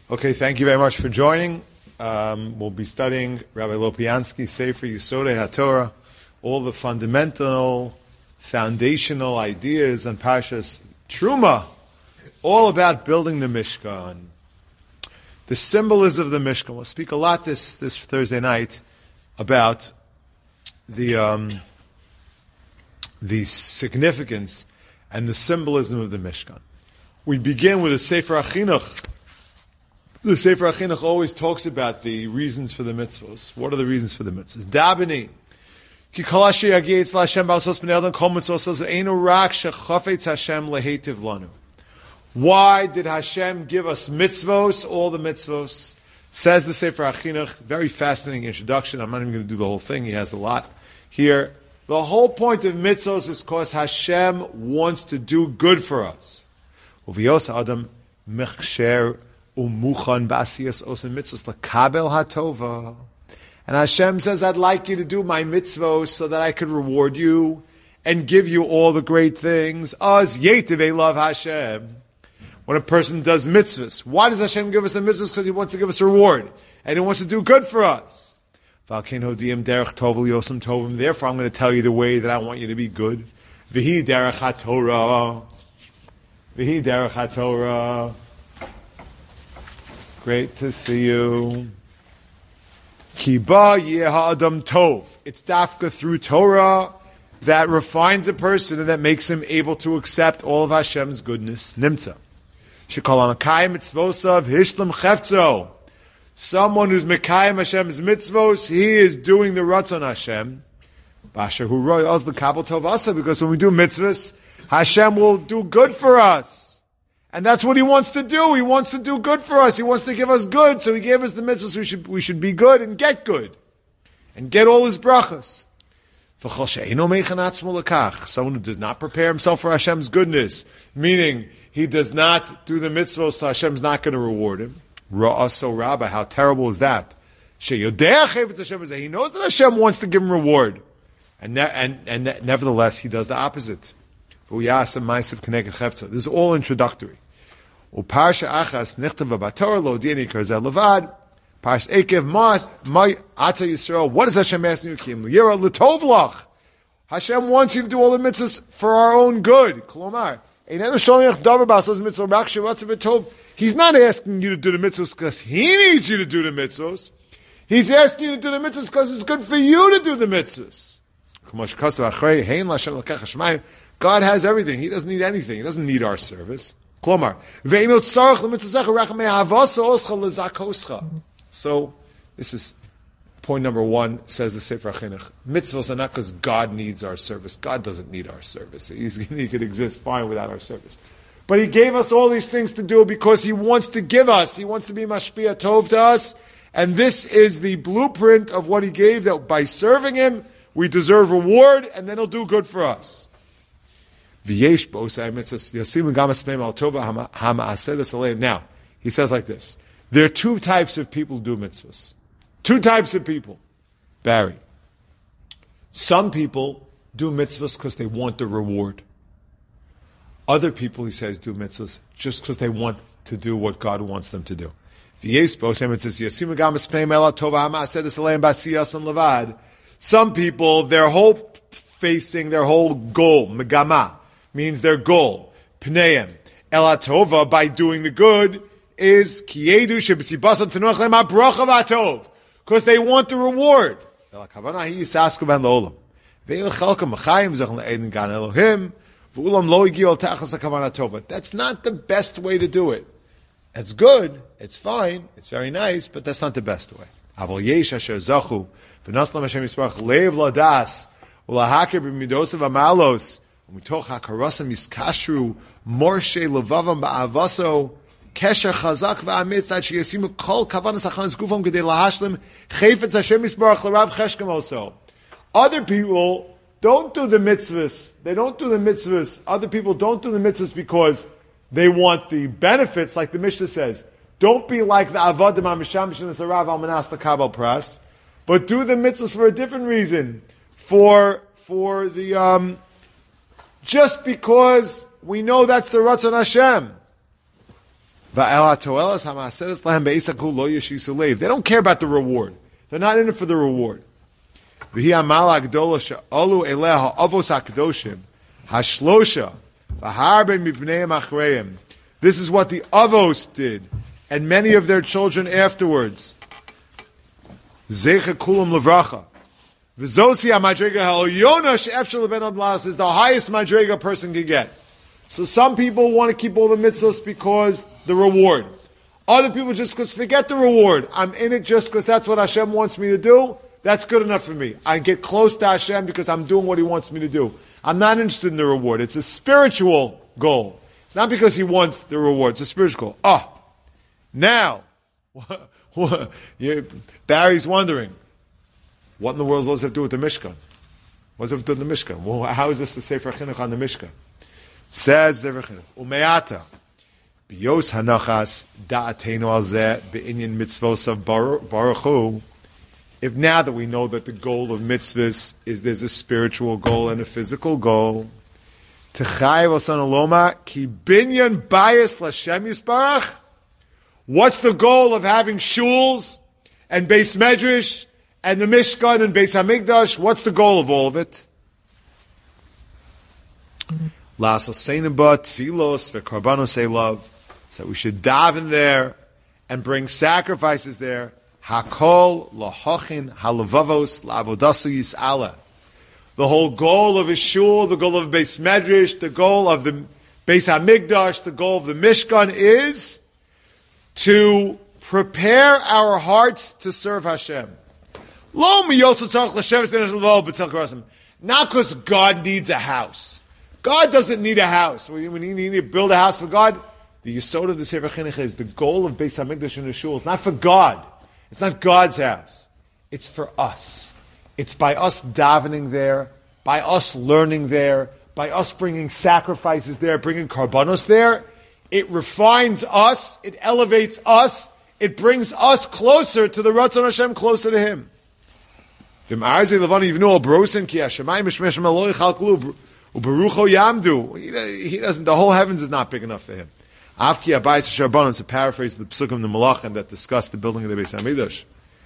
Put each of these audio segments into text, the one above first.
Okay, thank you very much for joining. We'll be studying Rabbi Lopiansky, Sefer Yesodei HaTorah, all the fundamental, foundational ideas on Parshas Truma, all about building the Mishkan. The symbolism of the Mishkan. We'll speak a lot this Thursday night about the significance and the symbolism of the Mishkan. We begin with a Sefer HaChinuch. The Sefer HaChinuch always talks about the reasons for the mitzvahs. What are the reasons for the mitzvahs? Davening. Ki kol asher yagia etz Hashem ba'asos b'nei adam kol mitzvos einu rak shechafetz Hashem lehetiv lanu. Why did Hashem give us mitzvos, all the mitzvos? Says the Sefer HaChinuch, very fascinating introduction. I'm not even going to do the whole thing. He has a lot here. The whole point of mitzvos is because Hashem wants to do good for us. Uviyos adam mechsher umuchan ba'asiyas osen mitzvos lakabel hatova. And Hashem says, I'd like you to do my mitzvos so that I could reward you and give you all the great things. Az yetivei love Hashem. When a person does mitzvahs, why does Hashem give us the mitzvahs? Because He wants to give us a reward. And He wants to do good for us. Therefore, I'm going to tell you the way that I want you to be good. V'hi derech haTorah. V'hi derech haTorah. Great to see you. Ki ba yeh ha'adam tov. It's dafka through Torah that refines a person and that makes him able to accept all of Hashem's goodness. Nimtza. Shekol ha'makayim mitzvosav hishlam chefzo. Someone who's mekayim Hashem's mitzvos, he is doing the ratzon Hashem. Basher hu roy oz l'kabel tov asa, because when we do mitzvahs, Hashem will do good for us. And that's what He wants to do. He wants to do good for us. He wants to give us good. So He gave us the mitzvahs. We should be good and get good. And get all His brachas. Someone who does not prepare himself for Hashem's goodness, meaning he does not do the mitzvahs, so Hashem's not going to reward him. So Rabbah, how terrible is that? He knows that Hashem wants to give him reward. And nevertheless, he does the opposite. This is all introductory. Parsha achas nichtav b'Torah lo dieni karzel levad. Parsha ekev mas my atza Yisrael. What is Hashem asking you? Kim yira l'tov lach. Hashem wants you to do all the mitzvahs for our own good. Kolomar einenu sholiach davar b'asos mitzvah rak sheratzav v'tov. He's not asking you to do the mitzvahs because He needs you to do the mitzvahs. He's asking you to do the mitzvahs because it's good for you to do the mitzvahs. God has everything. He doesn't need anything. He doesn't need our service. So, this is point number one, says the Sefer HaChinuch. Mitzvahs are not because God needs our service. God doesn't need our service. He could exist fine without our service. But He gave us all these things to do because He wants to give us. He wants to be mashpia tov to us. And this is the blueprint of what He gave, that by serving Him, we deserve reward, and then He'll do good for us. Now, he says like this. There are two types of people who do mitzvahs. Two types of people. Barry. Some people do mitzvahs because they want the reward. Other people, he says, do mitzvahs just because they want to do what God wants them to do. Some people, their whole goal, megama, means their goal, pneim, elatova, by doing the good, is kiyedu shebesibasan tenuach lema bracha v'atov, because they want the reward. That's not the best way to do it. It's good, it's fine, it's very nice, but that's not the best way. Umitoch hakarasam yiskashru morshe levavam ba'avaso kesher chazak va'amitz ad sheyasimu kol kavanas achanas gufam gedei lahashlim chayfetz Hashem yisbarach l'rav cheshkem also. Other people don't do the mitzvahs. They don't do the mitzvahs. Other people don't do the mitzvahs because they want the benefits, like the Mishnah says. Don't be like the avadim hamisham b'shenas harav al manas l'kabel pras, but do the mitzvahs for a different reason. For the just because we know that's the Ratzon Hashem. They don't care about the reward. They're not in it for the reward. This is what the Avos did, and many of their children afterwards. Zeche kulam levracha. V'zosi ha-madrega ha'oyona she'efshel leben ad is the highest madrega a person can get. So some people want to keep all the mitzvahs because the reward. Other people just because forget the reward. I'm in it just because that's what Hashem wants me to do. That's good enough for me. I get close to Hashem because I'm doing what He wants me to do. I'm not interested in the reward. It's a spiritual goal. It's not because He wants the reward. It's a spiritual goal. Now, Barry's wondering, what in the world does it have to do with the Mishkan? What does it have to do with the Mishkan? Well, how is this the Sefer Chinuch on the Mishkan? Says the Sefer Chinuch, Umeata, biyos hanachas da'atenu al zeh be'inyan mitzvos of Baruch Hu. If now that we know that the goal of mitzvahs is there's a spiritual goal and a physical goal, Techayev osan aloma ki binyan bayis l'Hashem yisbarach. What's the goal of having shuls and Beis Medrash and the Mishkan and Beis Hamikdash? What's the goal of all of it? La'asoseinaba tfilos ve'karbanos elav. So we should daven there and bring sacrifices there. Hakol lahochin halavavos la'avodasu yis'ala. The whole goal of a shul, the goal of Beis Medrash, the goal of the Beis Hamikdash, the goal of the Mishkan is to prepare our hearts to serve Hashem. Not because God needs a house. God doesn't need a house. When you need to build a house for God, the yesod of the Sefer Chinuch is the goal of Beis Hamikdash and the shul is not for God. It's not God's house. It's for us. It's by us davening there, by us learning there, by us bringing sacrifices there, bringing karbanos there. It refines us, it elevates us, it brings us closer to the Ratzon Hashem, closer to Him. He doesn't, the whole heavens is not big enough for Him. To paraphrase the Psukim, the Malachim that discuss the building of the Beis Hamikdash.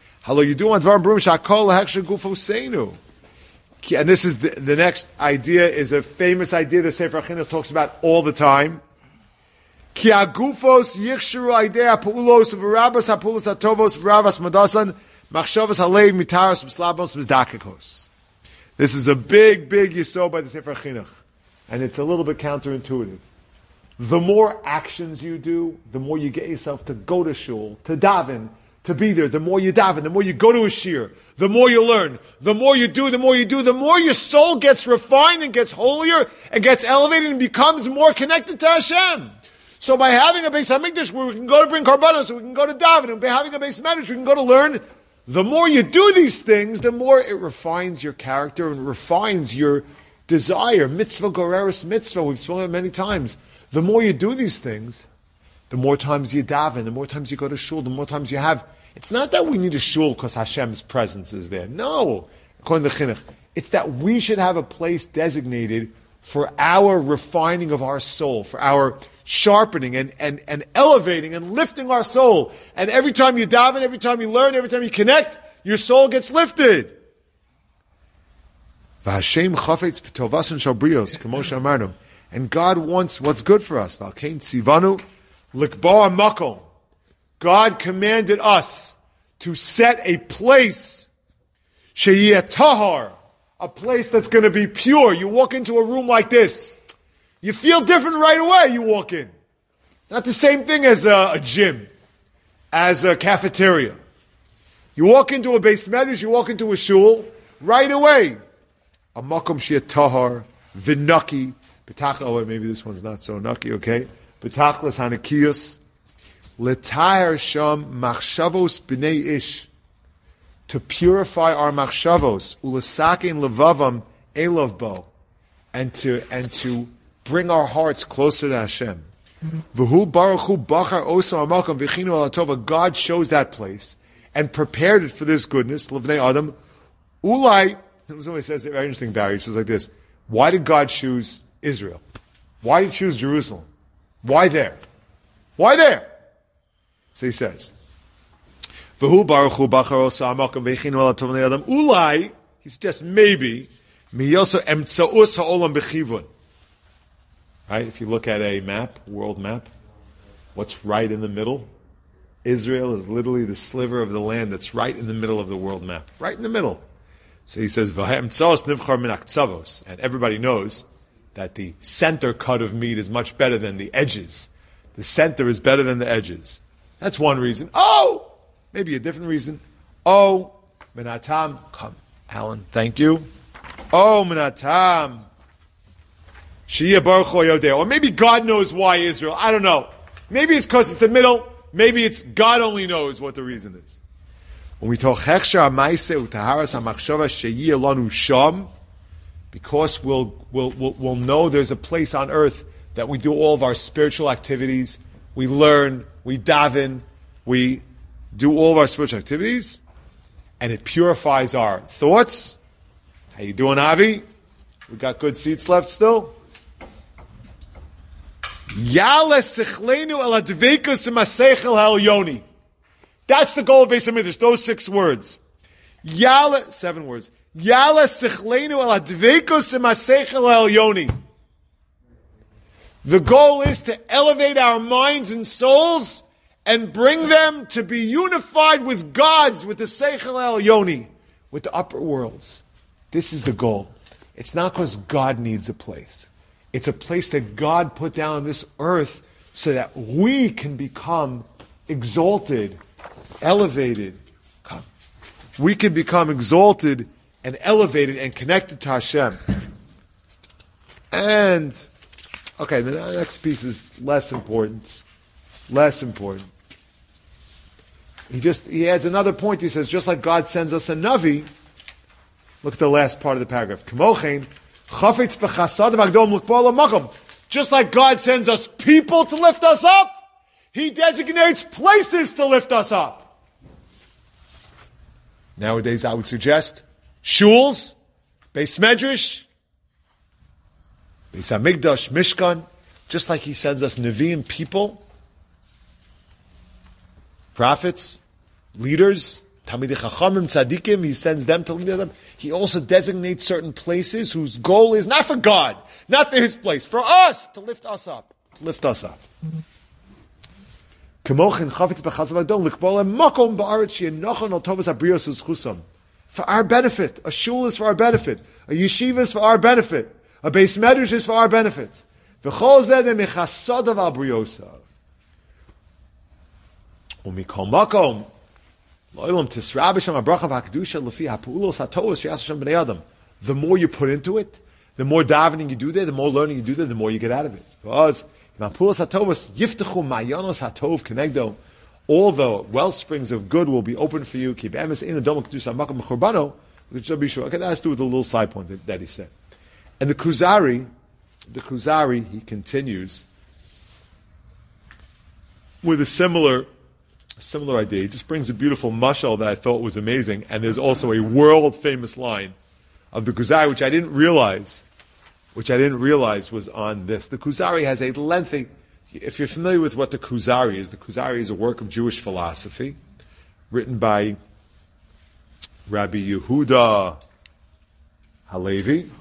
And this is the next idea, is a famous idea that Sefer Chinuch talks about all the time. Ki agufos yichshiru idea paulos v'rabas hapulos hatovos v'ravas madasan machshavas halev mitaros v'slabos v'zdakikos. This is a big yisod by the Sefer Chinuch, and it's a little bit counterintuitive. The more actions you do, the more you get yourself to go to shul, to daven, to be there. The more you daven, the more you go to a shir, the more you learn, the more you do, the more your soul gets refined and gets holier and gets elevated and becomes more connected to Hashem. So by having a Beis Hamikdash where we can go to bring karbanos, so we can go to daven, and by having a Beis Medrash we can go to learn, the more you do these things, the more it refines your character and refines your desire. Mitzvah goreres mitzvah, we've spoken about it many times. The more you do these things, the more times you daven, the more times you go to shul, the more times you have. It's not that we need a shul because Hashem's presence is there. No, according to Chinuch, it's that we should have a place designated for our refining of our soul, for our sharpening and elevating and lifting our soul. And every time you daven, every time you learn, every time you connect, your soul gets lifted. And God wants what's good for us. God commanded us to set a place, tahar, a place that's going to be pure. You walk into a room like this, you feel different right away. You walk in. It's not the same thing as a gym, as a cafeteria. You walk into a Beis Medrash, you walk into a shul, right away. A makom sheyeh tahar, v'naki, oh, maybe this one's not so nucky, okay? B'tachlas hanakiyos, l'tayar sham machshavos b'nei ish, to purify our machshavos, u'lesakein levavam elav bo, and to bring our hearts closer to Hashem. V'hu baruch hu bachar oso ha'makam v'chinu ala tova. God shows that place and prepared it for this goodness. L'vnei Adam. Ulai, somebody says it very interesting, Barry. He says like this: why did God choose Israel? Why did He choose Jerusalem? Why there? Why there? So he says, V'hu baruch hu bachar osa amakom v'echinu ala tov v'nei adam. Ulai, he suggests maybe, miyoso emtsaus ha'olam b'chivun. Right? If you look at a map, world map, what's right in the middle? Israel is literally the sliver of the land that's right in the middle of the world map. Right in the middle. So he says, V'ha'emtsaos nivchar min aktsavos. And everybody knows that the center cut of meat is much better than the edges. The center is better than the edges. That's one reason. Oh! Maybe a different reason. Oh, minatam. Come, Alan, thank you. Oh, minatam. Shia baruch hu yodeh. Or maybe God knows why Israel. I don't know. Maybe it's because it's the middle. Maybe it's God only knows what the reason is. When we talk hechsher ha'maaseh u'taharas ha'machshava sheyeh lanu sham, because we'll know there's a place on earth that we do all of our spiritual activities, we learn, we daven, we do all of our spiritual activities, and it purifies our thoughts. How you doing, Avi? We got good seats left still? That's the goal of Beis HaMikdash, those 6 words. 7 words. The goal is to elevate our minds and souls and bring them to be unified with God's, with the Seichel El Yoni, with the upper worlds. This is the goal. It's not because God needs a place. It's a place that God put down on this earth so that we can become exalted, elevated. We can become exalted and elevated and connected to Hashem. And, okay, the next piece is less important. Less important. He adds another point. He says, just like God sends us a Navi, look at the last part of the paragraph. Just like God sends us people to lift us up, He designates places to lift us up. Nowadays, I would suggest shuls, Beis Medrash, Beis HaMikdash, Mishkan, just like He sends us Nevi'im people, prophets, leaders, Talmidei Chachamim, Tzadikim, He sends them to lead them. He also designates certain places whose goal is not for God, not for His place, for us, to lift us up. To lift us up. For our benefit. A shul is for our benefit. A yeshiva is for our benefit. A Beis Medrash is for our benefit. The more you put into it, the more davening you do there, the more learning you do there, the more you get out of it. All the well springs of good will be open for you. Okay, that has to do with the little side point that he said. And the Kuzari, he continues with a similar idea. He just brings a beautiful mashal that I thought was amazing. And there's also a world famous line of the Kuzari, which I didn't realize was on this. The Kuzari has a lengthy, if you're familiar with what the Kuzari is a work of Jewish philosophy written by Rabbi Yehuda Halevi.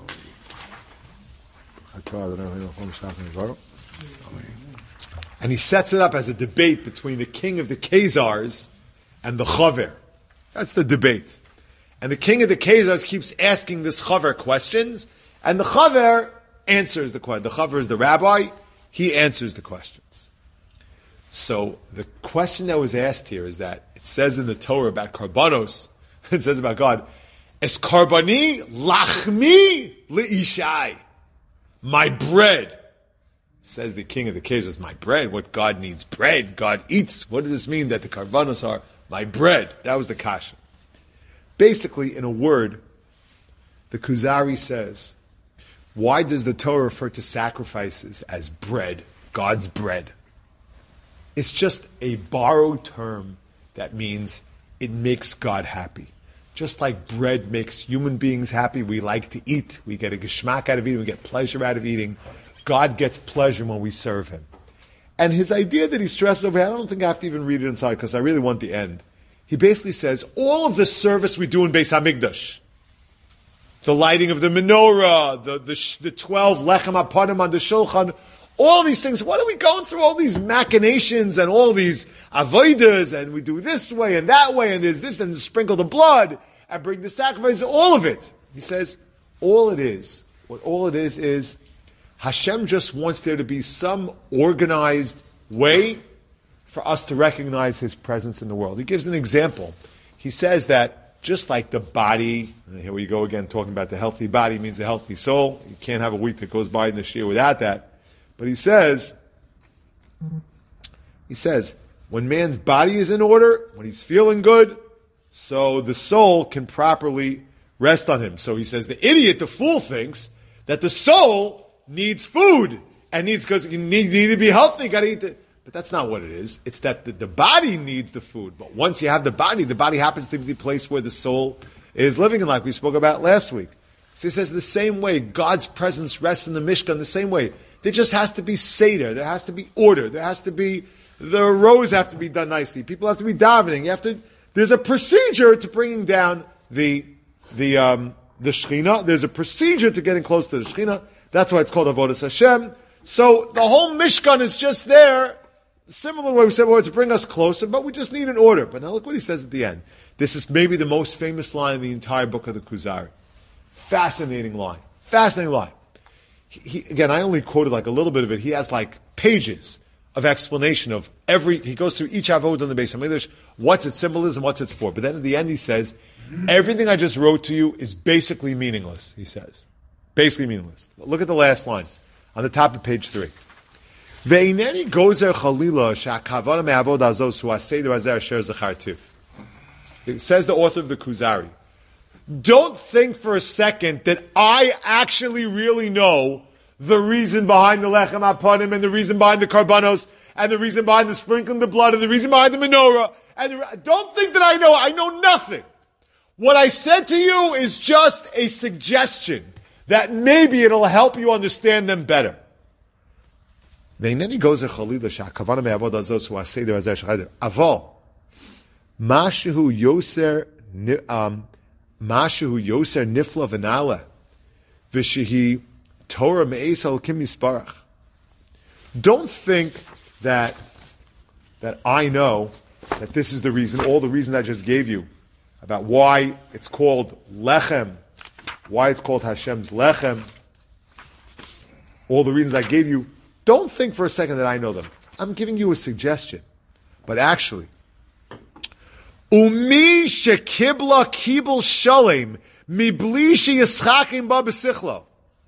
And he sets it up as a debate between the king of the Khazars and the Chaver. That's the debate. And the king of the Khazars keeps asking this Chaver questions, and the Chaver answers the question. The Chaver is the rabbi, he answers the questions. So the question that was asked here is that it says in the Torah about Karbanos, it says about God, Es Karbani lachmi leishai. My bread. Says the king of the Khazars, my bread. What God needs bread. God eats. What does this mean that the Karbanos are my bread? That was the kasha. Basically, in a word, the Kuzari says, why does the Torah refer to sacrifices as bread, God's bread? It's just a borrowed term that means it makes God happy. Just like bread makes human beings happy, we like to eat. We get a geschmack out of eating. We get pleasure out of eating. God gets pleasure when we serve Him. And his idea that he stresses over, I don't think I have to even read it inside because I really want the end. He basically says, all of the service we do in Beis HaMikdash, the lighting of the menorah, the 12 lechem hapanim on the shulchan, all these things, what are we going through all these machinations and all these avodas, and we do this way and that way, and there's this, and sprinkle the blood, and bring the sacrifice, all of it. He says, all it is Hashem just wants there to be some organized way for us to recognize His presence in the world. He gives an example. He says that just like the body, and here we go again talking about the healthy body means the healthy soul. You can't have a week that goes by in this year without that. But he says, when man's body is in order, when he's feeling good, so the soul can properly rest on him. So he says, the idiot, the fool, thinks that the soul needs food and because you need to be healthy, you got to eat it. But that's not what it is. It's that the body needs the food. But once you have the body happens to be the place where the soul is living in, like we spoke about last week. So he says the same way God's presence rests in the Mishkan, the same way. There just has to be Seder. There has to be order. There has to be, the rows have to be done nicely. People have to be davening. There's a procedure to bringing down the Shekhinah. There's a procedure to getting close to the Shekhinah. That's why it's called Avodas Hashem. So the whole Mishkan is just there, similar to what we said, to bring us closer, but we just need an order. But now look what he says at the end. This is maybe the most famous line in the entire book of the Kuzari. Fascinating line. Again, I only quoted like a little bit of it. He has like pages of explanation of he goes through each avodah in the Beis HaMikdash, what's its symbolism, what's its for. But then at the end he says, everything I just wrote to you is basically meaningless, he says. Basically meaningless. Look at the last line, on the top of page 3. Ve'ineni gozer chalila she'akavana me'avodah azos hu ha'seder hazeh asher zachartiv. It says the author of the Kuzari, don't think for a second that I actually really know the reason behind the lechem hapanim and the reason behind the karbanos and the reason behind the sprinkling the blood and the reason behind the menorah. Don't think that I know. I know nothing. What I said to you is just a suggestion that maybe it'll help you understand them better. Aval, mashehu yoser Mashu Yoser Nifla Venala Vishihi Torah Me'es Kim Yisparach. Don't think that I know that this is the reason, all the reasons I just gave you about why it's called Lechem, why it's called Hashem's Lechem, all the reasons I gave you. Don't think for a second that I know them. I'm giving you a suggestion. But actually, Umi shekibla kibul shalem mibli sheyischakim ba b'sichlo.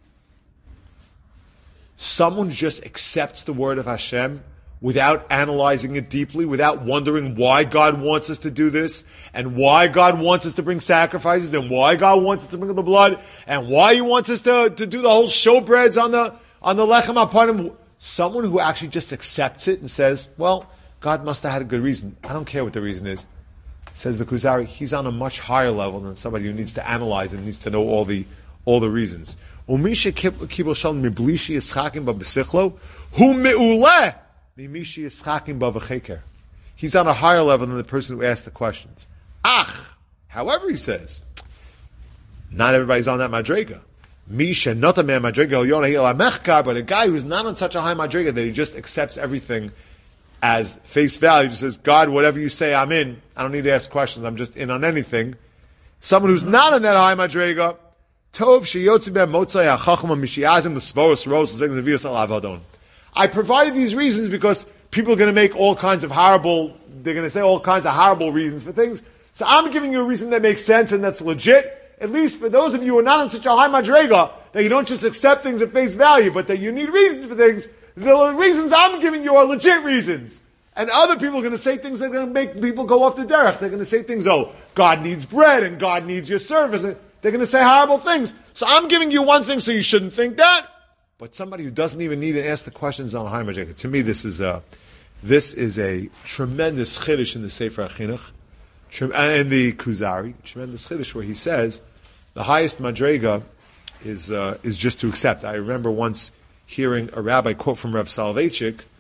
Someone who just accepts the word of Hashem without analyzing it deeply, without wondering why God wants us to do this, and why God wants us to bring sacrifices, and why God wants us to bring the blood, and why He wants us to do the whole showbreads on the lechem hapanim. Someone who actually just accepts it and says, well, God must have had a good reason. I don't care what the reason is. Says the Kuzari, he's on a much higher level than somebody who needs to analyze and needs to know all the reasons. He's on a higher level than the person who asked the questions. However, he says, not everybody's on that madrega. But a guy who's not on such a high madrega that he just accepts everything as face value, just says, God, whatever you say, I'm in. I don't need to ask questions. I'm just in on anything. Someone who's not on that high madrega, I provided these reasons because people are going to make all kinds of horrible, they're going to say all kinds of horrible reasons for things. So I'm giving you a reason that makes sense and that's legit. At least for those of you who are not on such a high madrega, that you don't just accept things at face value, but that you need reasons for things. The reasons I'm giving you are legit reasons. And other people are going to say things that are going to make people go off the derech. They're going to say things, God needs bread and God needs your service. And they're going to say horrible things. So I'm giving you one thing so you shouldn't think that. But somebody who doesn't even need to ask the questions on a high madrega. To me, this is a tremendous chiddush in the Sefer HaChinuch and the Kuzari. Tremendous chiddush where he says the highest madrega is just to accept. I remember once hearing a rabbi quote from Rav Soloveitchik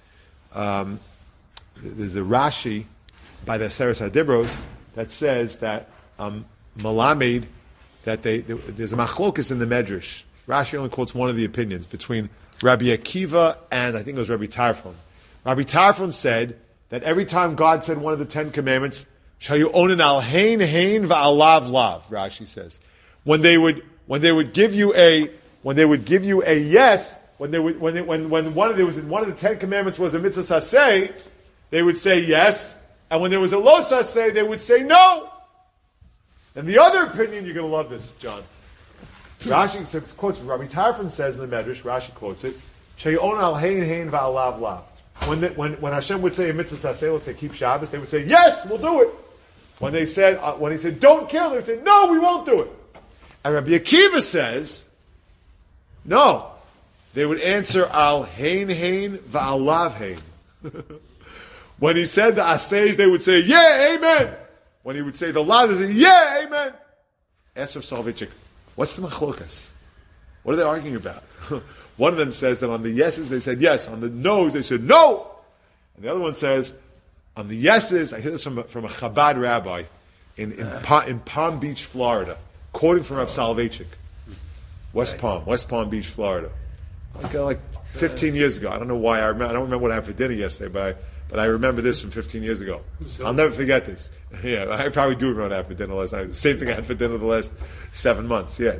there's the Rashi by the Seres HaDibros that says that Malamed, that there's a machlokus in the Medrash. Rashi only quotes one of the opinions between Rabbi Akiva and I think it was Rabbi Tarfon. Rabbi Tarfon said that every time God said one of the 10 commandments, Shayu onen al hein hein va'alav lav, Rashi says. When they would give you a yes, when one of the 10 commandments was a mitzvah saseh, they would say yes, and when there was a lo saseh, they would say no. And the other opinion, you're going to love this, John. Rashi quotes, Rabbi Tarfon says in the Medrash, Rashi quotes it, Shayu onen al hein hein va'alav lav. When Hashem would say a mitzvah saseh, let's say keep Shabbos, they would say yes, we'll do it. When he said don't kill, they would say no, we won't do it. And Rabbi Akiva says, no. They would answer al hein hein va'al lav hein. When he said the asays, they would say, yeah, amen. When he would say the lav, they say, yeah, amen. Ask Rav Soloveitchik, what's the machlokas? What are they arguing about? One of them says that on the yeses, they said yes. On the no's, they said no. And the other one says, on the yeses, I hear this from a Chabad rabbi in Palm Beach, Florida, quoting from Rav Soloveitchik. West Palm Beach, Florida. Like 15 years ago. I don't know why I don't remember what I had for dinner yesterday, but I remember this from 15 years ago. I'll never forget this. Yeah, I probably do remember what I had for dinner last night. The same thing I had for dinner the last 7 months. Yeah.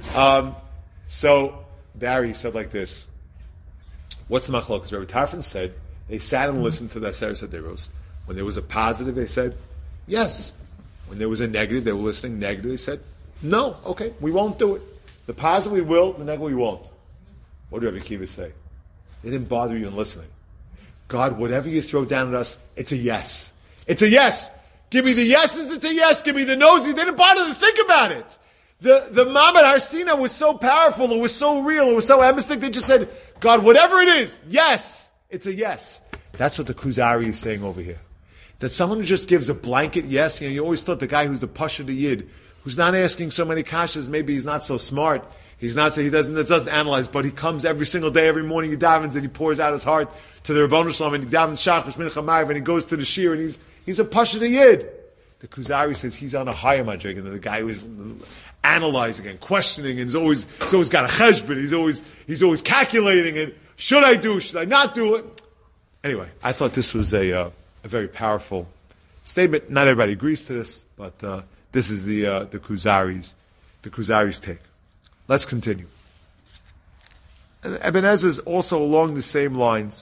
So Barry said like this. What's the machlokas? Rabbi Tarfon said they sat and listened to the Seres HaDibros. When there was a positive, they said yes. When there was a negative, they were listening negative. They said no. Okay, we won't do it. The positive we will, the negative we won't. What did Rabbi Akiva say? They didn't bother you in listening. God, whatever you throw down at us, it's a yes. It's a yes. Give me the yeses, it's a yes. Give me the no's. They didn't bother to think about it. The Mamad Har Sinai was so powerful, it was so real, it was so emistic, they just said, God, whatever it is, yes, it's a yes. That's what the Kuzari is saying over here. That someone who just gives a blanket yes, you always thought the guy who's the Pasha the Yid, who's not asking so many kashas, maybe he's not so smart, he doesn't analyze, but he comes every single day, every morning, he davens and he pours out his heart to the Rebbeinu Shalom, and he davens Shachris Mincha Ma'ariv, and he goes to the Shir, and he's a Pasha the Yid. The Kuzari says he's on a higher madrig than the guy who is analyzing and questioning, and he's always got a cheshbon. He's always calculating, and should I do? Should I not do it? Anyway, I thought this was a very powerful statement. Not everybody agrees to this, but this is the Kuzari's take. Let's continue. And Ibn Ezra is also along the same lines.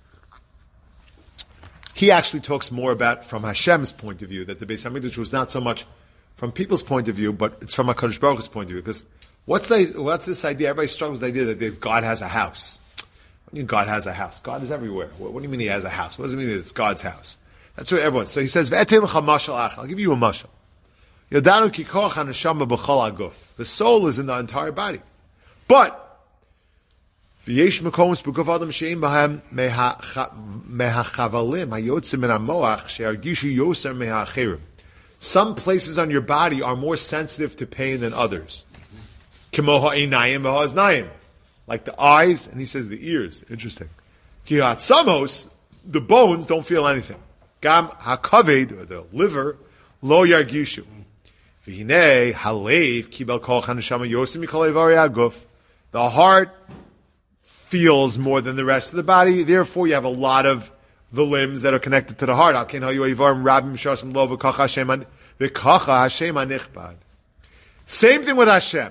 He actually talks more about from Hashem's point of view, that the Beis HaMikdash was not so much from people's point of view, but it's from HaKadosh Baruch Hu's point of view. Because what's this idea? Everybody struggles with the idea that God has a house. What do you mean God has a house? God is everywhere. What do you mean He has a house? What does it mean that it's God's house? That's what everyone. So he says, I'll give you a mashal. The soul is in the entire body. But some places on your body are more sensitive to pain than others. Like the eyes, and he says the ears. Interesting. The bones don't feel anything. Gam hakaved, or the liver, lo yargishu. The heart feels more than the rest of the body. Therefore, you have a lot of the limbs that are connected to the heart. Same thing with Hashem.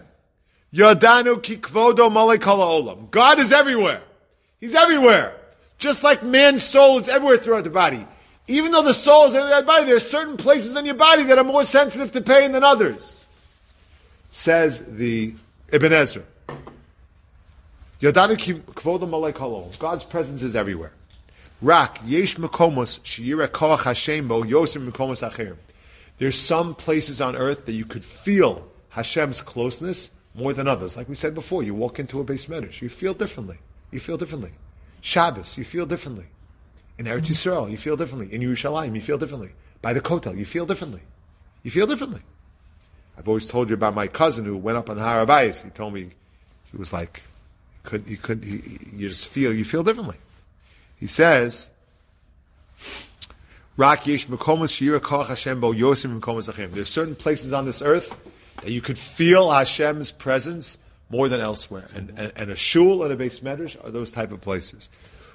God is everywhere. He's everywhere. Just like man's soul is everywhere throughout the body. Even though the soul is everywhere throughout the body, there are certain places in your body that are more sensitive to pain than others. Says the Ibn Ezra. God's presence is everywhere. There's some places on earth that you could feel Hashem's closeness more than others. Like we said before, you walk into a Beis Medrash, you feel differently. Shabbos, you feel differently. In Eretz Yisrael, you feel differently. In Yerushalayim, you feel differently. By the Kotel, you feel differently. I've always told you about my cousin who went up on Har HaBayis. He told me, he was like, you feel differently. He says There's certain places on this earth that you could feel Hashem's presence more than elsewhere. And a shul and a beis medrash are those type of places.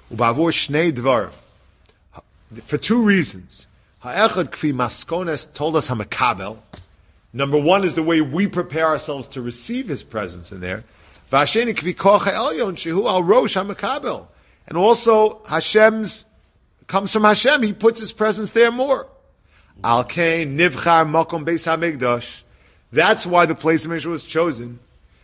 For two reasons. Ha'echad kfi maskones told us hamakabel. Number one is the way we prepare ourselves to receive His presence in there. V'asheni kfi koch ha'elyon shehu al rosh hamakabel. And also Hashem's comes from Hashem. He puts His presence there more. Al kain nivchar makom beis hamikdash. That's why the place of Mikdash was chosen.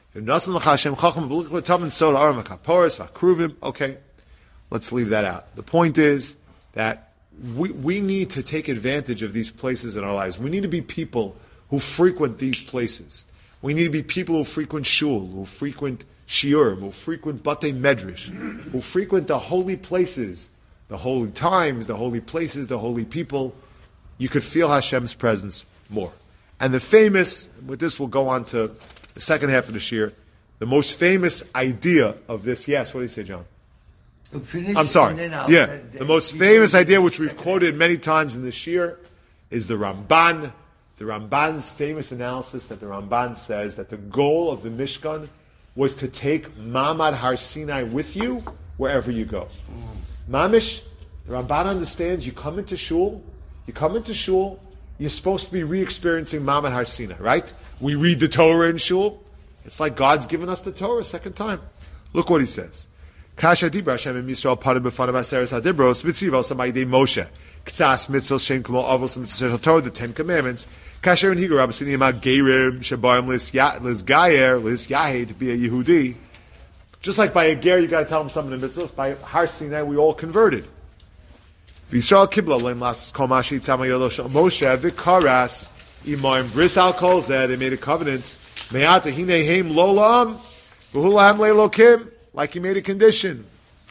Okay, let's leave that out. The point is that we need to take advantage of these places in our lives. We need to be people who frequent these places. We need to be people who frequent shul, who frequent shiurim, who frequent batei medrash, who frequent the holy places, the holy times, the holy places, the holy people. You could feel Hashem's presence more. And the famous, with this we'll go on to the second half of the shir, the most famous idea of this, yes, what do you say, John? I'm sorry. The most famous idea, which we've quoted many times in the shir, is the Ramban. The Ramban's famous analysis that the Ramban says that the goal of the Mishkan was to take Ma'amad Har Sinai with you wherever you go. Mamish, the Ramban understands you come into shul, you're supposed to be re-experiencing Ma'amad Har Sinai, right? We read the Torah in shul. It's like God's given us the Torah a second time. Look what he says. Kasha dibra Hashem im Yisrael parim b'fanav aseres hadibros v'tziva osam b'yidei Moshe k'tzas mitzvos shein k'mo avos mitzvos Torah, the Ten Commandments. Kasher and Higur Rabbeinu Yimad Gerim Shabarim Lis Gayer Lis Yahed to be a Yehudi. Just like by a ger, you got to tell him something in mitzvos. By Har Sinai, we all converted. V'Yisrael kibla leim lasas kol mashi tzama yolosh Moshe v'karas imoim bris al kol zeh. They made a covenant. Me'ata hinei heim lolam v'hulahem leilokim. Like he made a condition.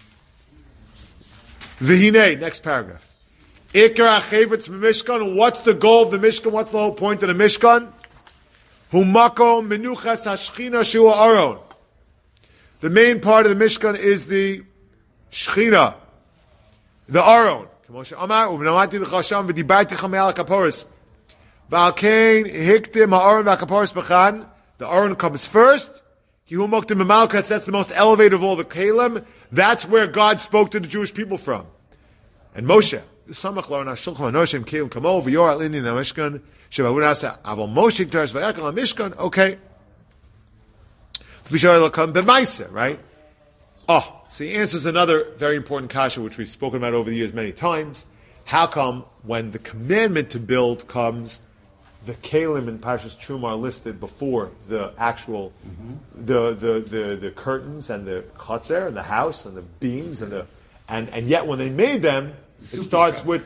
V'hinei, next paragraph. Ikar ha'chevetz b'mishkan. What's the goal of the Mishkan? What's the whole point of the Mishkan? Humako menuchas hashchina shu ha'aron. The main part of the Mishkan is the Shechina, the Aron. K'moshe Amar u'v'namati l'chasham v'dibarti chamei al ha'kaporos. V'alkein hiktim ha'aron v'ha'kaporos b'chan. The Aron comes first. That's the most elevated of all the Kalim. That's where God spoke to the Jewish people from. And Moshe, okay. Right? Oh, so he answers another very important kasha, which we've spoken about over the years many times. How come when the commandment to build comes, the kalim in Parshas Truma are listed before the actual, the curtains and the chotzer and the house and the beams and yet when they made them, it starts with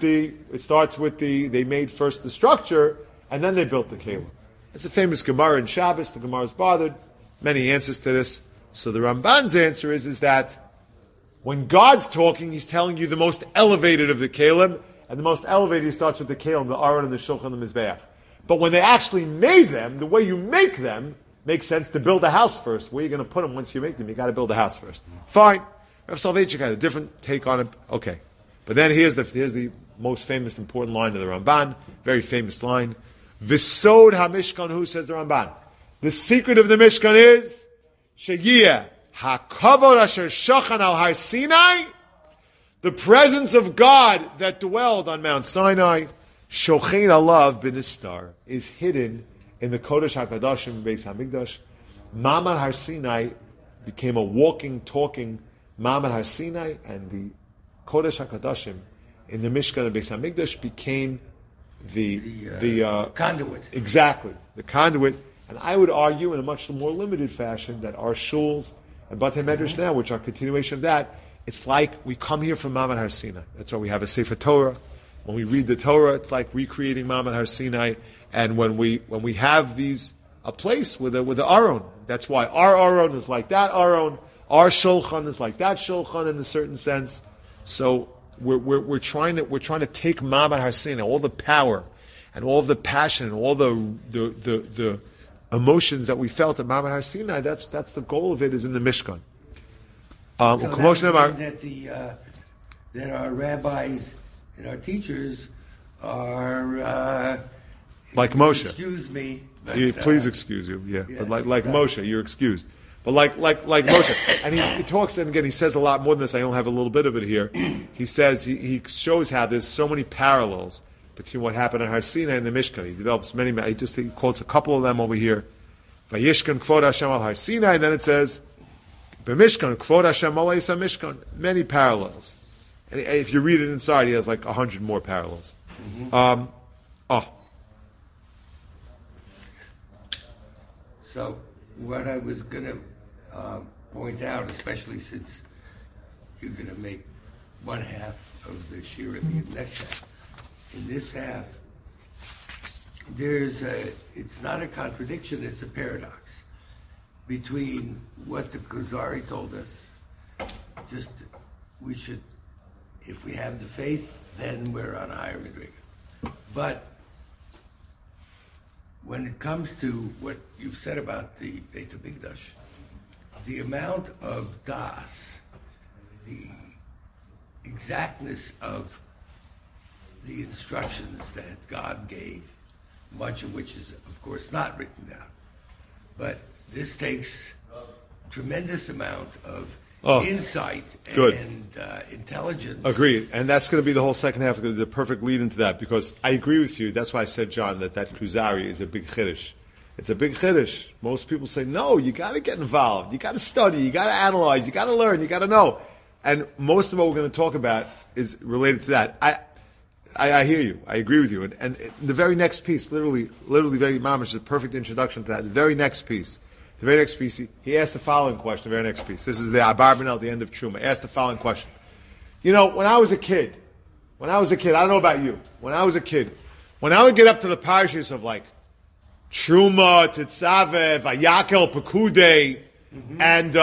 they made first the structure and then they built the kalim. It's a famous Gemara in Shabbos. The Gemara is bothered. Many answers to this. So the Ramban's answer is that when God's talking, He's telling you the most elevated of the kalim, and the most elevated He starts with the kalim, the aron and the shulchan and the mizbeach. But when they actually made them, the way you make them makes sense to build a house first. Where are you going to put them once you make them? You got to build a house first. Fine. Rav Soloveitchik had a different take on it. Okay. But then here's the most famous, important line of the Ramban. Very famous line. V'sod ha-mishkan hu, says the Ramban. The secret of the Mishkan is Sheyiyeh ha-kavod asher shachan al Har Sinai, the presence of God that dwelled on Mount Sinai, Shochein alav b'nistar, is hidden in the Kodesh HaKadoshim Beis HaMikdash. Ma'amad Har Sinai became a walking, talking Ma'amad Har Sinai, and the Kodesh HaKadoshim in the Mishkan of Beis HaMikdash became the conduit. Exactly, the conduit. And I would argue in a much more limited fashion that our shuls and Batei Medrash now, which are a continuation of that, it's like we come here from Ma'amad Har Sinai. That's why we have a Sefer Torah. When we read the Torah, it's like recreating Ma'amad Har Sinai. And when we have a place with the Aron, that's why our Aron is like that Aron, our Shulchan is like that Shulchan in a certain sense. So we're trying to take Ma'amad Har Sinai, all the power and all the passion and all the emotions that we felt at Ma'amad Har Sinai. That's the goal of it, is in the Mishkan. So that our rabbis And our teachers are... like Moshe. Excuse me. But, Please excuse you. Yeah. Yeah. But like Moshe, you're excused. But like Moshe. And he talks, and again, he says a lot more than this. I only have a little bit of it here. He says, he shows how there's so many parallels between what happened at Har Sinai and the Mishkan. He develops many, he quotes a couple of them over here. Vayishkan Kvod Hashem al Har Sinai, and then it says, B'Mishkan, Kvod Hashem al Eisa Mishkan. Many parallels. And if you read it inside, he has like 100 more parallels. Mm-hmm. So, what I was going to point out, especially since you're going to make one half of the shir in the next half, in this half, it's not a contradiction, it's a paradox between what the Kuzari told us, we should, if we have the faith, then we're on a higher Madriga. But when it comes to what you've said about the Beit HaMikdash, the amount of das, the exactness of the instructions that God gave, much of which is, of course, not written down. But this takes tremendous amount of insight and intelligence. Agreed. And that's going to be the whole second half, the perfect lead into that, because I agree with you. That's why I said, John, that Kuzari is a big chiddush. It's a big chiddush. Most people say, no, you got to get involved. You got to study. You got to analyze. You got to learn. You got to know. And most of what we're going to talk about is related to that. I hear you. I agree with you. And the very next piece, literally very mamish, is a perfect introduction to that. The very next piece, he asked the following question, the very next piece. This is the Abarbanel at the end of Truma. Asked the following question. You know, when I was a kid, I don't know about you, when I was a kid, when I would get up to the parashas of like Truma, Tetzaveh, Vayakel, Pekude, and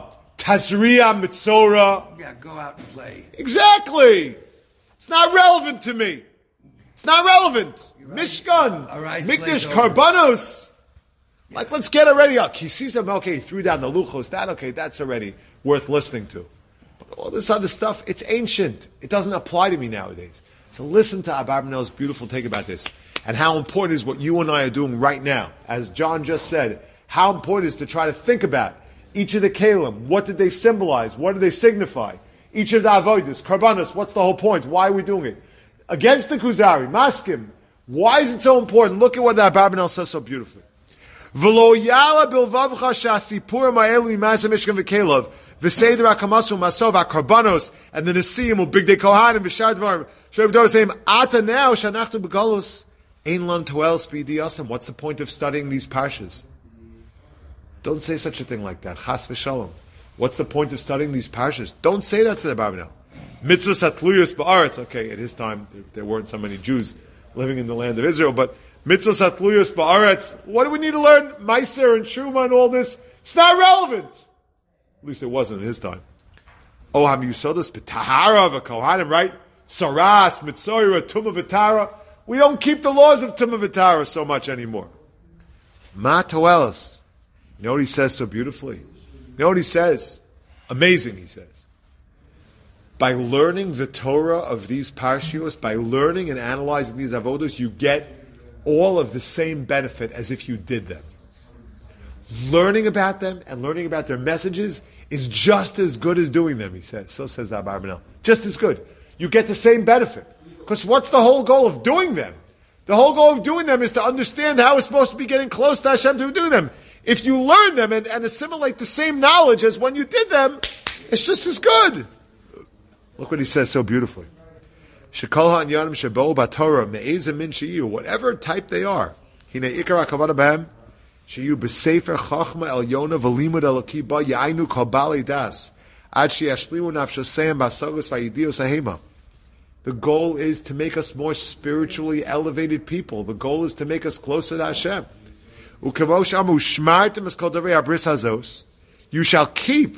Tazria, Mitzora. Yeah, go out and play. Exactly. It's not relevant to me. It's not relevant. Right. Mishkan, Right, Mikdash, Karbanos. Yeah. Like, let's get already up. Kisisa, okay, threw down the Luchos. That's already worth listening to. But all this other stuff, it's ancient. It doesn't apply to me nowadays. So listen to Abarbanel's beautiful take about this and how important is what you and I are doing right now. As John just said, how important it is to try to think about each of the Kalim. What did they symbolize? What did they signify? Each of the avodas, karbanos, what's the whole point? Why are we doing it? Against the Kuzari, Maskim, why is it so important? Look at what the Abarbanel says so beautifully. V'lo yala bilvavcha shasipur ma'elu imasa mishkan v'kelov v'seder hakamasu masov hakarbanos and the Nesiim u'bigdei kohanim v'shar dvarim shobdor sayim ata now shanachtu b'galus ein lon toels b'yidiyasim. What's the point of studying these parshas? Don't say such a thing like that. Chas v'shalom. What's the point of studying these parshas? Don't say that to the Abarbanel. Mitzvahs hatluyos ba'aretz. Okay, at his time, there weren't so many Jews living in the land of Israel, but mitzvahs hatluyos ba'aretz. What do we need to learn? Meiser and Truma and all this. It's not relevant. At least it wasn't in his time. Oh, ham yusodas b'tahara v'kohanim, right? Saras, mitzora, tumah v'tara. We don't keep the laws of tumah v'tara so much anymore. Ma toelas. You know what he says so beautifully? You know what he says? Amazing, he says. By learning the Torah of these parshios, by learning and analyzing these avodos, you get all of the same benefit as if you did them. Learning about them and learning about their messages is just as good as doing them, he says. So says the Abarbanel. Just as good. You get the same benefit. Because what's the whole goal of doing them? The whole goal of doing them is to understand how we're supposed to be getting close to Hashem to do them. If you learn them and assimilate the same knowledge as when you did them, it's just as good. Look what he says so beautifully. Whatever type they are. The goal is to make us more spiritually elevated people. The goal is to make us closer to Hashem. You shall keep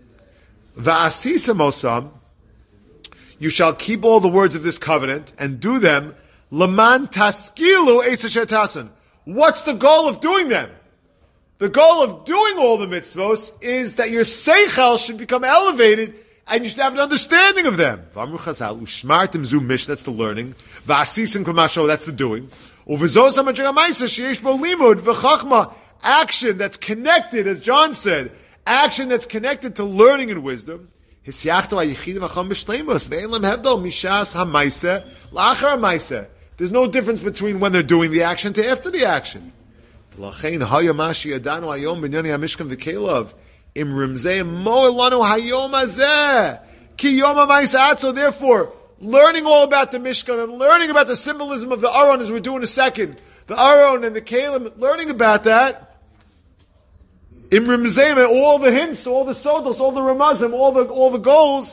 you shall keep all the words of this covenant and do them. Laman taskilu esasher. What's the goal of doing them? The goal of doing all the mitzvos is that your seichel should become elevated and you should have an understanding of them. V'amru Chazal, u'shmartim zu mish, that's the learning. V'asisim k'masho, that's the doing. U'v'zos ha'madriga ma'isa, sheyesh bo limud, v'chachma, action that's connected, as John said, action that's connected to learning and wisdom. Hisyachto ha'yichidim ha'cham b'shleimus, ve'en lam hevdol mishas ha'maisa, la'achar ha'maisa. There's no difference between when they're doing the action to after the action. L'chein ha'yamashi yadanu hayom b'nyani ha'mishkan v'kelav, im rimzeh mo'elanu hayom hazeh, ki yom ha'maisa atzo. Therefore, learning all about the Mishkan and learning about the symbolism of the Aron, as we're doing in a second, the Aron and the Kalim, learning about that, Imrim Zayim, all the hints, all the sodos, all the ramazim, all the goals,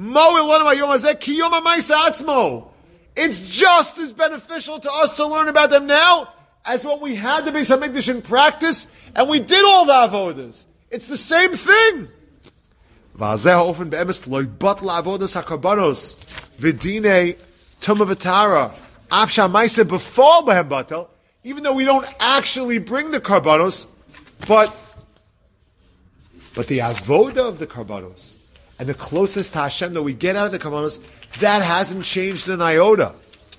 it's just as beneficial to us to learn about them now as when we had the Beis HaMikdash in practice and we did all the avodas. It's the same thing. Even though we don't actually bring the karbanos, but the avoda of the karbanos and the closest to Hashem that we get out of the karbanos, that hasn't changed an iota.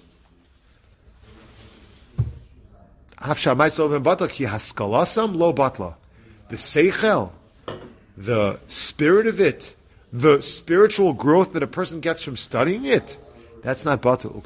The seichel, the spirit of it, the spiritual growth that a person gets from studying it, that's not batal.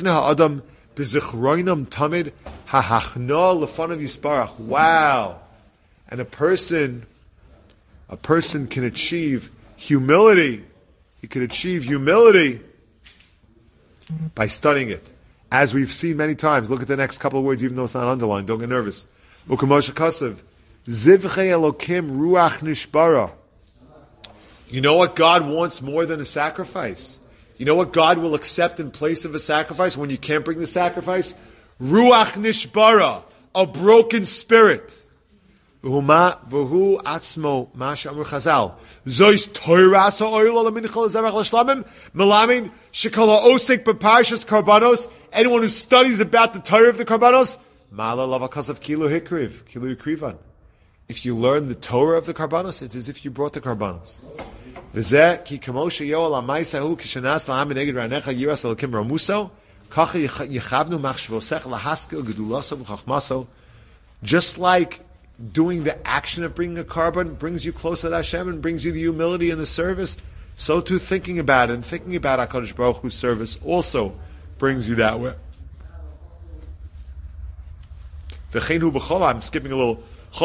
Wow. And a person can achieve humility. He can achieve humility by studying it. As we've seen many times. Look at the next couple of words, even though it's not underlined. Don't get nervous. Ukamosha Kasav. Zivchei Elokim Ruach Nishbara. You know what God wants more than a sacrifice? You know what God will accept in place of a sacrifice when you can't bring the sacrifice? Ruach Nishbara. A broken spirit. V'hu atzmo masha amur Chazal. Zois toiras ha'oil ala minchal zevach l'shlamim melamin shekala osik b'parshas karbanos. Anyone who studies about the Torah of the karbanos, mala lavakas of kilu hikrivan. If you learn the Torah of the karbanos, it's as if you brought the karbanos. V'zeh ki kamosha yoel ha'maisahu kishanas la'am neged ra'necha yiras alakim ramuso kacha yechavnu machshvosech lahaskil gedulaso v'chachmaso. Just like doing the action of bringing a carbon brings you closer to Hashem and brings you the humility and the service, so too thinking about it and thinking about HaKadosh Baruch Hu's service also brings you that way. I'm skipping a little.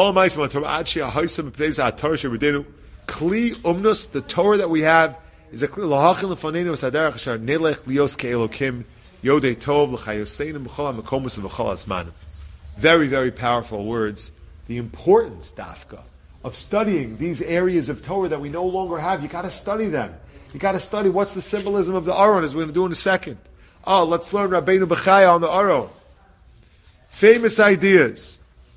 Kli umnus, the Torah that we have, is a kli lahachin lefanenu saderach asher nelech lios ke'elokim yodei tov l'chayoseinu b'chol ha'makomos v'chol ha'zmanim. Very, very powerful words. The importance, dafka, of studying these areas of Torah that we no longer have. You got to study them. You got to study what's the symbolism of the Aron, as we're going to do in a second. Oh, let's learn Rabbeinu Bechaya on the Aron. Famous ideas.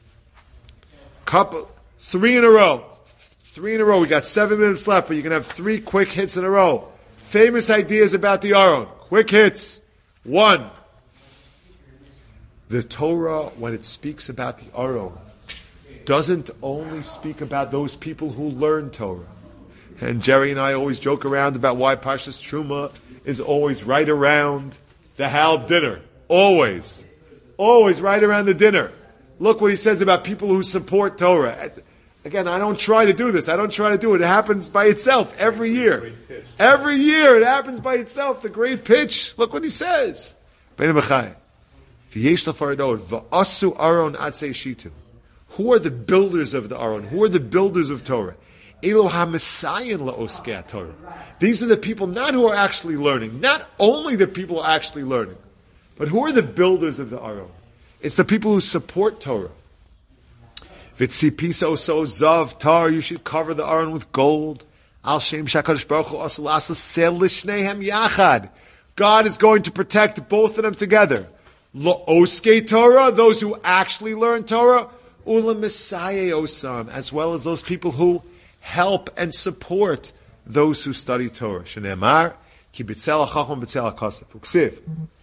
Three in a row. We got 7 minutes left, but you can have 3 quick hits in a row. Famous ideas about the Aron. Quick hits. 1. The Torah, when it speaks about the Aron, doesn't only speak about those people who learn Torah. And Jerry and I always joke around about why Parshas Truma is always right around the Halb dinner. Always right around the dinner. Look what he says about people who support Torah. Again, I don't try to do this. I don't try to do it. It happens by itself every year. Every year it happens by itself. The great pitch. Look what he says. Who are the builders of the Aron? Who are the builders of Torah? These are the people not who are actually learning. Not only the people actually learning, but who are the builders of the Aron? It's the people who support Torah. V'tzipisa oso zav tar, you should cover the Aron with gold. Al shem shakadosh baruch hu asal asas sel l'shnehem yachad. God is going to protect both of them together. Lo'oske Torah, those who actually learn Torah, ula Messiah osam, as well as those people who help and support those who study Torah. Shneimar ki b'tzel hachacham b'tzel hakasef. Uksiv.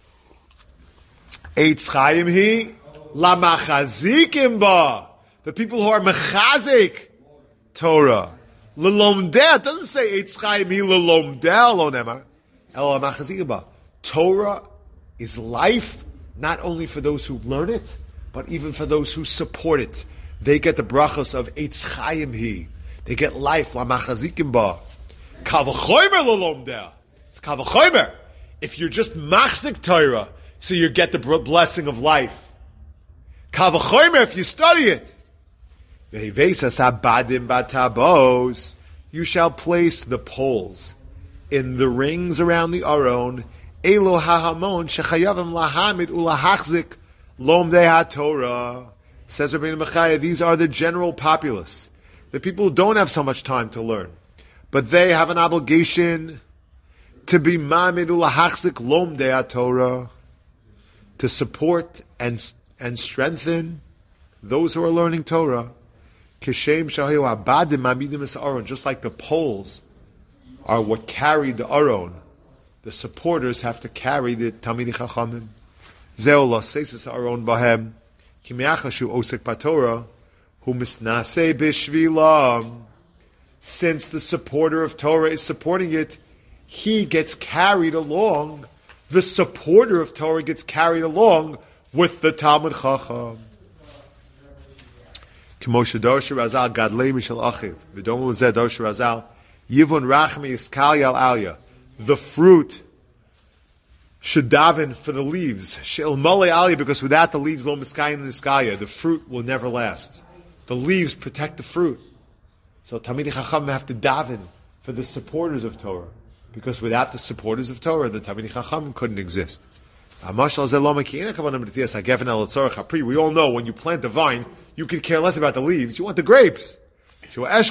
Eitz chayim hi lamachazikim ba. The people who are mechazik Torah. L'lomdeh, it doesn't say Eitz Chaim hi l'lomdeh lo nemar. Ela machazika ba. Torah is life, not only for those who learn it, but even for those who support it. They get the brachos of Eitz Chaim hi. They get life, la machazikim ba. Kal v'chomer l'lomdeh. It's kal v'chomer. If you're just machzik Torah, so you get the blessing of life. Kal v'chomer, if you study it. You shall place the poles in the rings around the aron. Elo hahamon shechayavim lahamid ulahachzik lomdei haTorah. Says Rabbeinu Bechaya, these are the general populace, the people who don't have so much time to learn, but they have an obligation to be mamid ulahachzik lomdei haTorah, to support and strengthen those who are learning Torah. Just like the poles are what carried the aron, the supporters have to carry the Talmidei Chachamim. Zeo lo seises aron bahem kimiachashu osek baTorah hu misnasei b'shvilam. Since the supporter of Torah is supporting it, he gets carried along. The supporter of Torah gets carried along with the Talmid Chacham. K'moshe Dorsha Razal Gadlei Mishal Achiv V'dom L'zeh Dorsha Razal Yivun Rachmi Iskal Yal Alya. The fruit should daven for the leaves. She'il Mole Alya, because without the leaves, Lo Miskayin and Iskalya, the fruit will never last. The leaves protect the fruit. So Talmidei Chacham have to daven for the supporters of Torah, because without the supporters of Torah, the Talmidei Chacham couldn't exist. We all know when you plant a vine, you could care less about the leaves. You want the grapes. But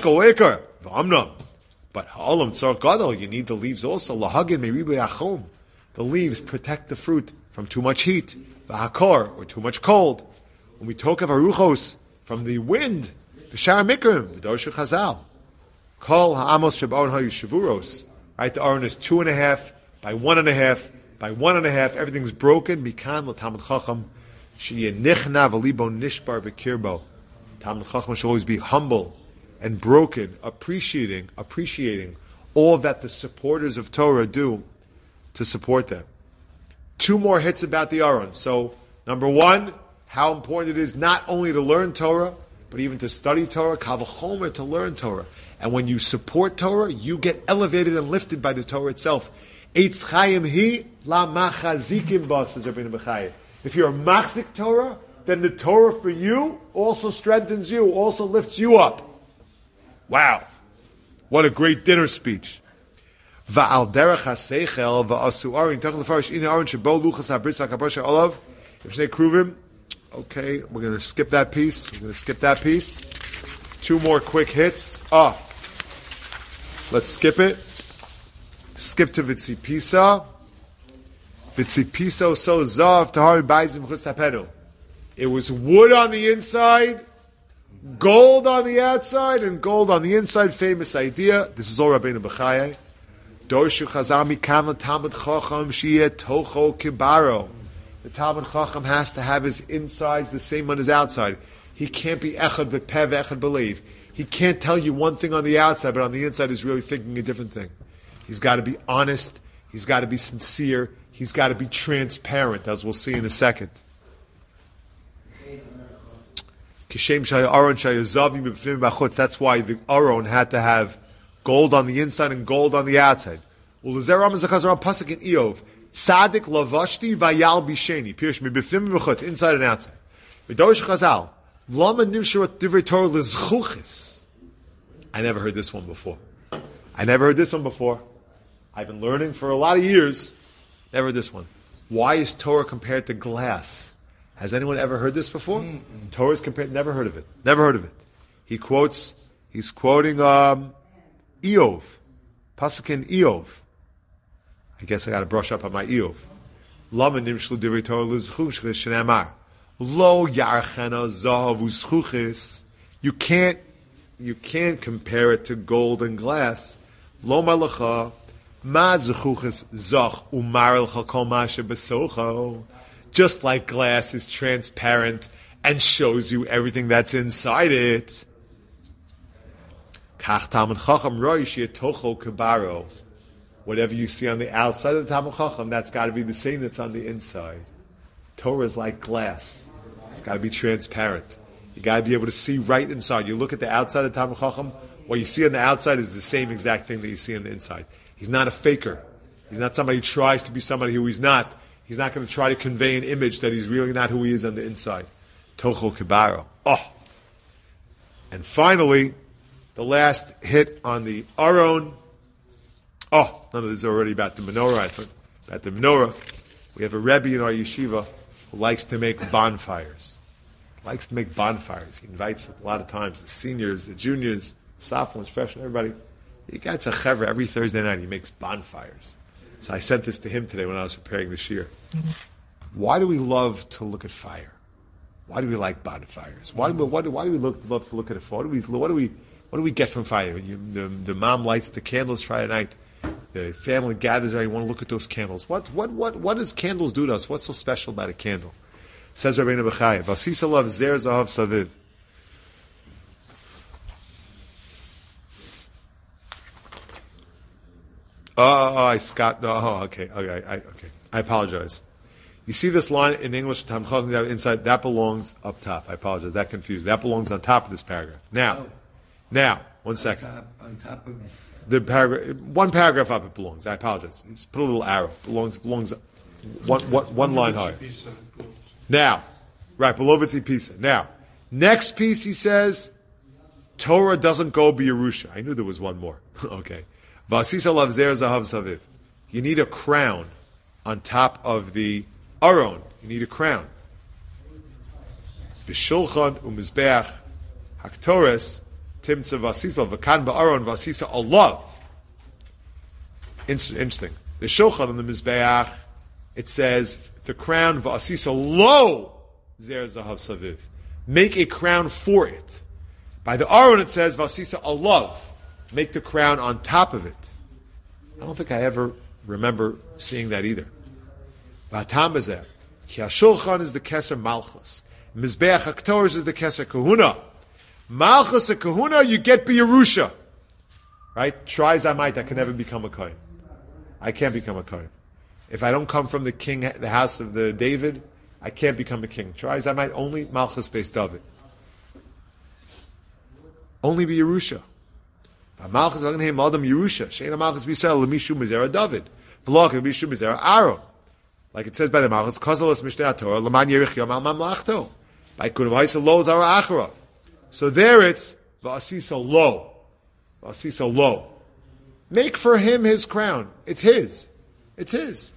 you need the leaves also. The leaves protect the fruit from too much heat, or too much cold. When we talk of aruchos, from the wind, the shara mikrim, the dorshu chazal. Kol ha'amos shebaron ha'yushavuros. Right, the aron is 2.5 by 1.5 by 1.5. Everything's broken. Mikan l'talmid chacham sheyenichna v'libo nishbar b'kirbo. Talmid chacham should always be humble and broken, appreciating all that the supporters of Torah do to support them. 2 more hits about the aron. So, number 1, how important it is not only to learn Torah, but even to study Torah, kal v'chomer to learn Torah. And when you support Torah, you get elevated and lifted by the Torah itself. Eitz Chaim hi la machazikim ba, says Rabbeinu Bechaya. If you're a machzik Torah, then the Torah for you also strengthens you, also lifts you up. Wow. What a great dinner speech. Va'al derech ha'seichel va'asu arin tachal l'farish ina arin shebo luchas ha'bris ha'kaposha olav ibshnei kruvim. Okay, we're going to skip that piece. 2 more quick hits. Let's skip it. Skip to Vitzipisa. Vitzipiso so zav tahari baizim chutz tapenu. It was wood on the inside, gold on the outside, and gold on the inside. Famous idea. This is all Rabbeinu Bechaya. Dorshu chazami kam l'talmid chacham shiyeh tocho kibaro. The Talmid Chacham has to have his insides the same on his outside. He can't be echad b'peh v'echad b'leiv. He can't tell you one thing on the outside, but on the inside he's really thinking a different thing. He's got to be honest. He's got to be sincere. He's got to be transparent, as we'll see in a second. That's why the aron had to have gold on the inside and gold on the outside. Pasuk in Eov. Tzadik lavashti vayal bisheni. Pirush mibifnim v'chutz, inside and outside. V'dorish chazal. Lama nimsharat divrei Torah lezchuchis. I never heard this one before. I've been learning for a lot of years. Never heard this one. Why is Torah compared to glass? Has anyone ever heard this before? Torah is compared, never heard of it. He's quoting Eov. Pasuk in Eov. I guess I got to brush up on my Eov. Lama nimshlu divrei Torah lezchuchis shenamar. Lo yarchena zahav u'zchuchis. You can't compare it to gold and glass. Lo malacha ma zchuchis zach u'marel chakol mashe besocho. Just like glass is transparent and shows you everything that's inside it. Kach Talmud Chacham Roish Yetocho Kabaro. Whatever you see on the outside of the Talmud Chacham, that's got to be the same that's on the inside. Torah is like glass. It's got to be transparent. You got to be able to see right inside. You look at the outside of the Talmud Chacham, what you see on the outside is the same exact thing that you see on the inside. He's not a faker. He's not somebody who tries to be somebody who he's not. He's not going to try to convey an image that he's really not who he is on the inside. Tocho Kibaro. Oh. And finally, the last hit on the Aron. Oh, none of this is already about the menorah. I thought about the menorah. We have a Rebbe in our yeshiva who likes to make bonfires. Likes to make bonfires. He invites a lot of times the seniors, the juniors, sophomores, freshmen, everybody. He gets a chevra every Thursday night. He makes bonfires. So I sent this to him today when I was preparing the shiur. Why do we love to look at fire? Why do we like bonfires? Why do we love to look at a fire? What do we get from fire? The mom lights the candles Friday night. The family gathers around. You want to look at those candles. What does candles do to us? What's so special about a candle? Says Rabbeinu Bechaya, Vasisa love zer zahav saviv. Okay. I apologize. You see this line in English, inside, that belongs up top. I apologize, that confused. That belongs on top of this paragraph. Now, 1 second. On top of the paragraph, one paragraph up it belongs. I apologize. Just put a little arrow. Belongs one line higher. Now, right, below Vitzi Pisa. Now, next piece he says, Torah doesn't go b'Yerusha. I knew there was one more. Okay. Vasisa lav zer zahav saviv. You need a crown on top of the Aron. You need a crown. B'shulchan u'mizbeach haktores timtza vasisa v'kan ba'aron vasisa alav. Interesting. The shulchan on the mizbeach, it says the crown vasisa lo zer zahav saviv. Make a crown for it. By the Aron it says vasisa alav. Make the crown on top of it. I don't think I ever remember seeing that either. V'atam b'zeh, ki hashulchan is the keser malchus. Mizbeach haktoros is the keser kahuna. Malchus and kahuna you get b'Yerusha. Right? Try as I might, I can never become a kohen. I can't become a kohen. If I don't come from the house of the David, I can't become a king. Try as I might, only malchus based David. Only b'Yerusha. Malchus v'agnehem adam Yerusha. She'ena Malchus b'Yisrael l'mishu mizera David. V'lo l'mishu mizera Aaron. Like it says by the Malchus, Kozalos mishnei Torah l'man yerich yom al mamlachto. By Kudav lo zara acharav. So there it's v'asisa lo. V'asisa lo. Make for him his crown. It's his. It's his.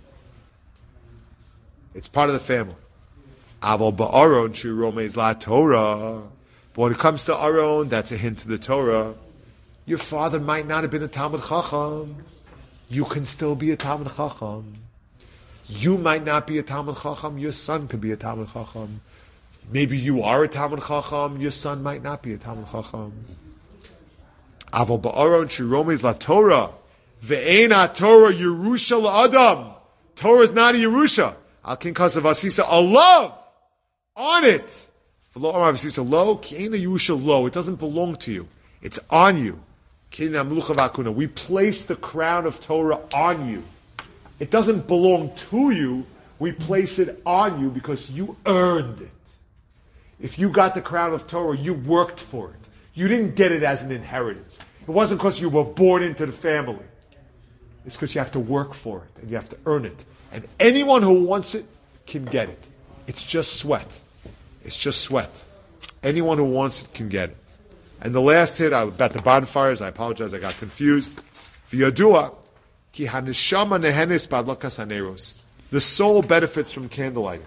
It's part of the family. Aval ba'aron shu romez la Torah. But when it comes to Aron, that's a hint to the Torah. Your father might not have been a Talmud Chacham. You can still be a Talmud Chacham. You might not be a Talmud Chacham. Your son could be a Talmud Chacham. Maybe you are a Talmud Chacham. Your son might not be a Talmud Chacham. Aval ba'aron shiromes la Torah. Ve'ena Torah Yerusha la'adam. Torah is not a Yerusha. Al kin kasav asisa alav. On it. V'lo amar asisa lo. Ki eina Yerusha lo. It doesn't belong to you. It's on you. We place the crown of Torah on you. It doesn't belong to you. We place it on you because you earned it. If you got the crown of Torah, you worked for it. You didn't get it as an inheritance. It wasn't because you were born into the family. It's because you have to work for it and you have to earn it. And anyone who wants it can get it. It's just sweat. It's just sweat. Anyone who wants it can get it. And the last hit, about the bonfires, I apologize, I got confused. V'yadua, ki haneshama nehenes b'adlakas haneros. The soul benefits from candlelight.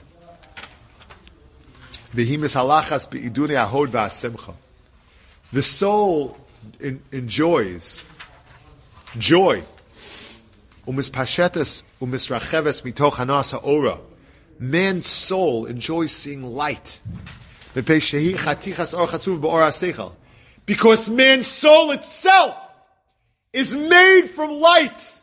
V'himis halachas b'iduni ahod v'asimcha. The soul enjoys joy. Umispashetes umisracheves mitoch hanas ha'ora. Man's soul enjoys seeing light. V'pei shehi chatichas or chatzuv b'or ha'seichel. Because man's soul itself is made from light.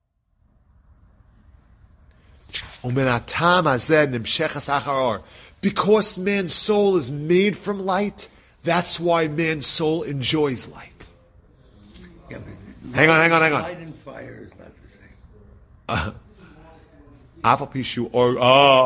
Because man's soul is made from light, that's why man's soul enjoys light. Yeah, but Hang on. light and fire is not the same. Afal pishu or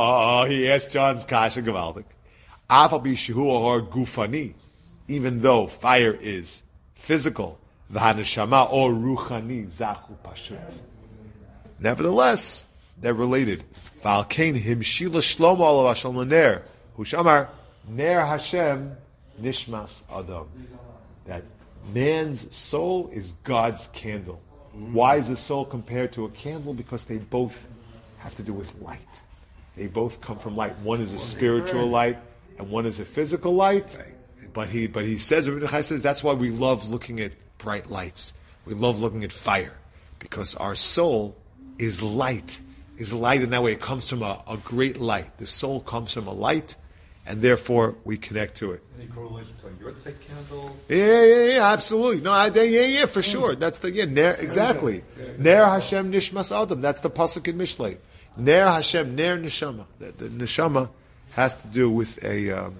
he asked John's kasha gavaldik. Afal pishu or gufani, even though fire is physical, v'haneshama or ruchani zachu pashut. Nevertheless, they're related. V'alkein himshila shlomo alav Hashem ner hushamar ner Hashem nishmas adam. That man's soul is God's candle. Why is the soul compared to a candle? Because they both have to do with light. They both come from light. One is a spiritual light, and one is a physical light. But he says, Rabbi Yochai says, that's why we love looking at bright lights. We love looking at fire, because our soul is light. Is light in that way. It comes from a great light. The soul comes from a light, and therefore we connect to it. Any correlation to a Yortzeit candle? Yeah, absolutely. No, for sure. That's Ner, exactly. Ner Hashem Nishmas Adam. That's the pasuk in Mishlei. Ner Hashem, Ner Neshama. The Neshama has to do with a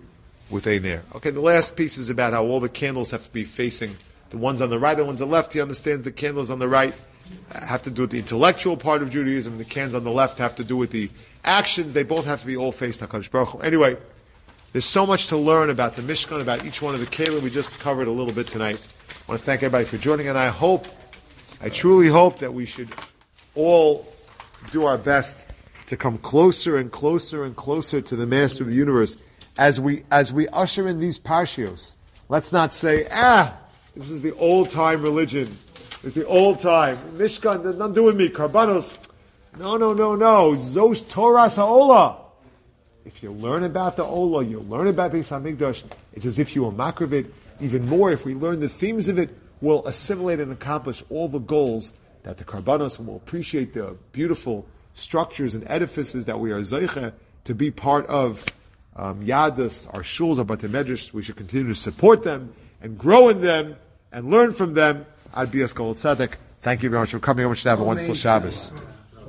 Ner. Okay, the last piece is about how all the candles have to be facing the ones on the right, the ones on the left. He understands the candles on the right have to do with the intellectual part of Judaism. The candles on the left have to do with the actions. They both have to be all faced HaKadosh Baruch Hu. Anyway, there's so much to learn about the Mishkan, about each one of the Kelim. We just covered a little bit tonight. I want to thank everybody for joining, and I truly hope that we should all do our best to come closer and closer and closer to the Master of the Universe as we usher in these parshios. Let's not say, this is the old time religion. It's the old time. Mishkan, there's nothing to do with me. Karbanos. No. Zos Torah Sa'olah. If you learn about the Olah, you'll learn about Beis HaMikdash. It's as if you will makriv it. Even more, if we learn the themes of it, we'll assimilate and accomplish all the goals that the Karbanos, and we'll appreciate the beautiful structures and edifices that we are Zeicha to be part of. Yadus, our shuls, our Batei Medrash, we should continue to support them and grow in them and learn from them. Ad Bias Kol Tzedek. Thank you very much for coming. I want you to have a wonderful Shabbos.